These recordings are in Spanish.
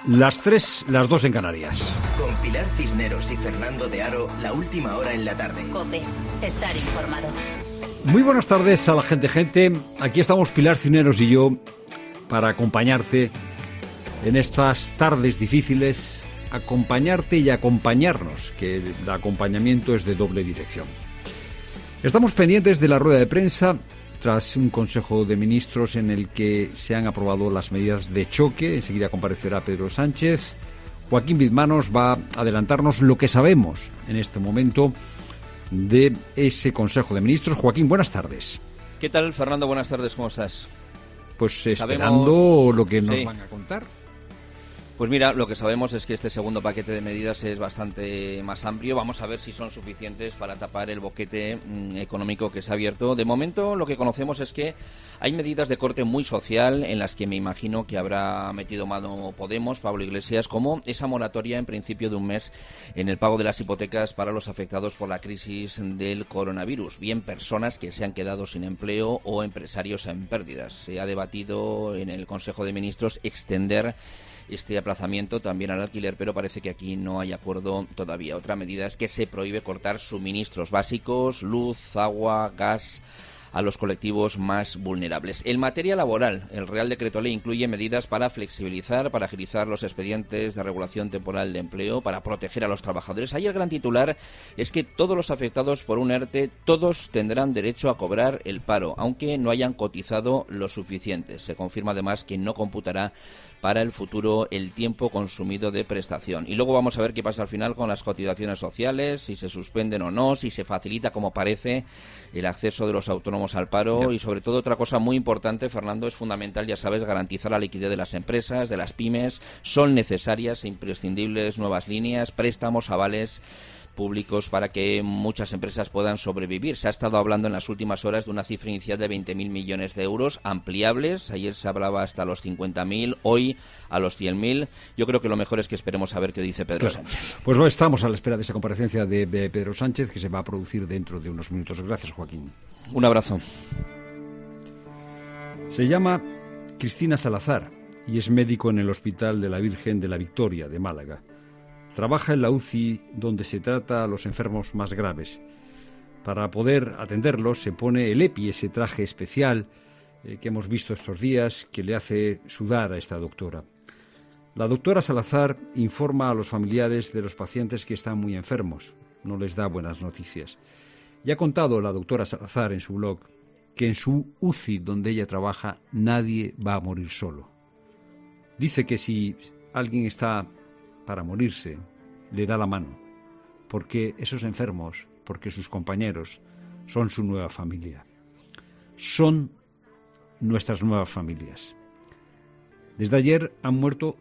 Las 3, las 2 en Canarias. Con Pilar Cisneros y Fernando de Aro, la última hora en la tarde. COPE, estar informado. Muy buenas tardes a la gente. Aquí estamos Pilar Cisneros y yo para acompañarte en estas tardes difíciles, acompañarte y acompañarnos, que el acompañamiento es de doble dirección. Estamos pendientes de la rueda de prensa tras un Consejo de Ministros en el que se han aprobado las medidas de choque. Enseguida comparecerá Pedro Sánchez. Joaquín Bizmanos va a adelantarnos lo que sabemos en este momento de ese Consejo de Ministros. Joaquín, buenas tardes. ¿Qué tal, Fernando? Buenas tardes, ¿cómo estás? Pues esperando lo que nos van a contar. Pues mira, lo que sabemos es que este segundo paquete de medidas es bastante más amplio. Vamos a ver si son suficientes para tapar el boquete económico que se ha abierto. De momento, lo que conocemos es que hay medidas de corte muy social en las que me imagino que habrá metido mano Podemos, Pablo Iglesias, como esa moratoria en principio de un mes en el pago de las hipotecas para los afectados por la crisis del coronavirus, bien personas que se han quedado sin empleo o empresarios en pérdidas. Se ha debatido en el Consejo de Ministros extender este aplazamiento también al alquiler, pero parece que aquí no hay acuerdo todavía. Otra medida es que se prohíbe cortar suministros básicos, luz, agua, gas, a los colectivos más vulnerables. En materia laboral, el Real Decreto Ley incluye medidas para flexibilizar, para agilizar los expedientes de regulación temporal de empleo, para proteger a los trabajadores. Ahí el gran titular es que todos los afectados por un ERTE, todos tendrán derecho a cobrar el paro, aunque no hayan cotizado lo suficiente. Se confirma además que no computará para el futuro el tiempo consumido de prestación. Y luego vamos a ver qué pasa al final con las cotizaciones sociales, si se suspenden o no, si se facilita, como parece, el acceso de los autónomos al paro. Y sobre todo otra cosa muy importante, Fernando, es fundamental, ya sabes, garantizar la liquidez de las empresas, de las pymes. Son necesarias e imprescindibles nuevas líneas, préstamos, avales públicos para que muchas empresas puedan sobrevivir. Se ha estado hablando en las últimas horas de una cifra inicial de 20.000 millones de euros, ampliables. Ayer se hablaba hasta los 50.000, hoy a los 100.000. Yo creo que lo mejor es que esperemos a ver qué dice Pedro Sánchez. Pues estamos a la espera de esa comparecencia de Pedro Sánchez, que se va a producir dentro de unos minutos. Gracias, Joaquín. Un abrazo. Se llama Cristina Salazar y es médico en el Hospital de la Virgen de la Victoria de Málaga. Trabaja en la UCI, donde se trata a los enfermos más graves. Para poder atenderlos se pone el EPI, ese traje especial que hemos visto estos días, que le hace sudar a esta doctora. La doctora Salazar informa a los familiares de los pacientes que están muy enfermos. No les da buenas noticias. Y ha contado la doctora Salazar en su blog que en su UCI, donde ella trabaja, nadie va a morir solo. Dice que si alguien está para morirse, le da la mano, porque esos enfermos, porque sus compañeros son su nueva familia. Son nuestras nuevas familias. Desde ayer han muerto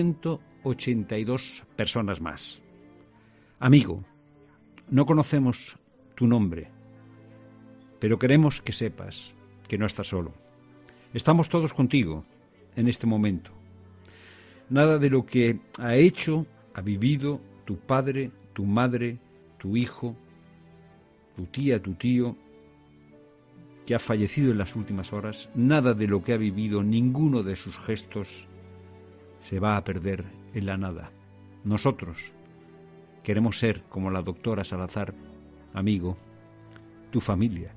182 personas más. Amigo, no conocemos tu nombre, pero queremos que sepas que no estás solo. Estamos todos contigo en este momento. Nada de lo que ha hecho, ha vivido tu padre, tu madre, tu hijo, tu tía, tu tío, que ha fallecido en las últimas horas, nada de lo que ha vivido, ninguno de sus gestos se va a perder en la nada. Nosotros queremos ser, como la doctora Salazar, amigo, tu familia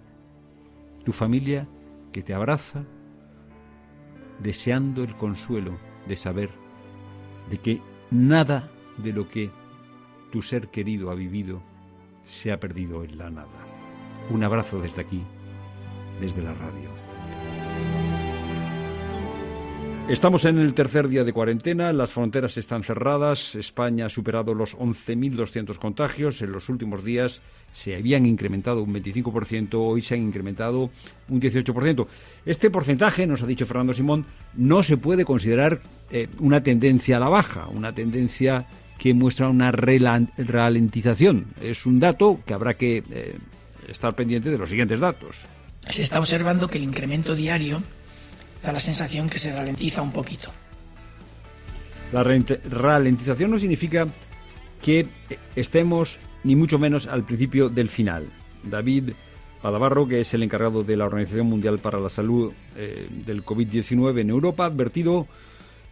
que te abraza, deseando el consuelo de saber de que nada de lo que tu ser querido ha vivido se ha perdido en la nada. Un abrazo desde aquí, desde la radio. Estamos en el tercer día de cuarentena, las fronteras están cerradas, España ha superado los 11.200 contagios, en los últimos días se habían incrementado un 25%, hoy se han incrementado un 18%. Este porcentaje, nos ha dicho Fernando Simón, no se puede considerar una tendencia a la baja, una tendencia que muestra una ralentización. Es un dato que habrá que estar pendiente de los siguientes datos. Se está observando que el incremento diario da la sensación que se ralentiza un poquito. La ralentización no significa que estemos ni mucho menos al principio del final. David Padavarro, que es el encargado de la Organización Mundial para la Salud del COVID-19 en Europa, ha advertido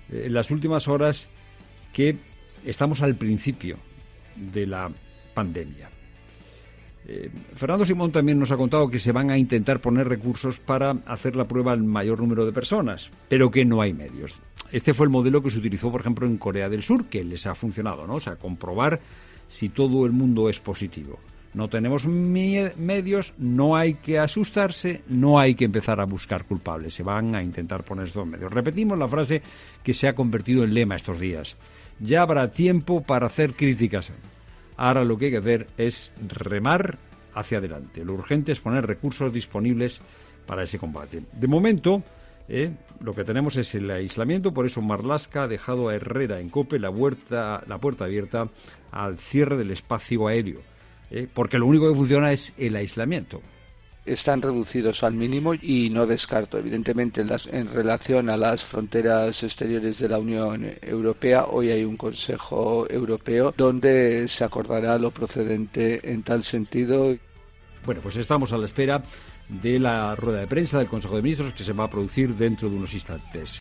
en las últimas horas que estamos al principio de la pandemia. Fernando Simón también nos ha contado que se van a intentar poner recursos para hacer la prueba al mayor número de personas, pero que no hay medios. Este fue el modelo que se utilizó, por ejemplo, en Corea del Sur, que les ha funcionado, ¿no? O sea, comprobar si todo el mundo es positivo. No tenemos medios, no hay que asustarse, no hay que empezar a buscar culpables. Se van a intentar poner estos medios. Repetimos la frase que se ha convertido en lema estos días. Ya habrá tiempo para hacer críticas. Ahora lo que hay que hacer es remar hacia adelante. Lo urgente es poner recursos disponibles para ese combate. De momento, lo que tenemos es el aislamiento, por eso Marlaska ha dejado a Herrera en COPE la puerta abierta al cierre del espacio aéreo, porque lo único que funciona es el aislamiento. Están reducidos al mínimo y no descarto, evidentemente, en relación a las fronteras exteriores de la Unión Europea. Hoy hay un Consejo Europeo donde se acordará lo procedente en tal sentido. Bueno, pues estamos a la espera de la rueda de prensa del Consejo de Ministros que se va a producir dentro de unos instantes.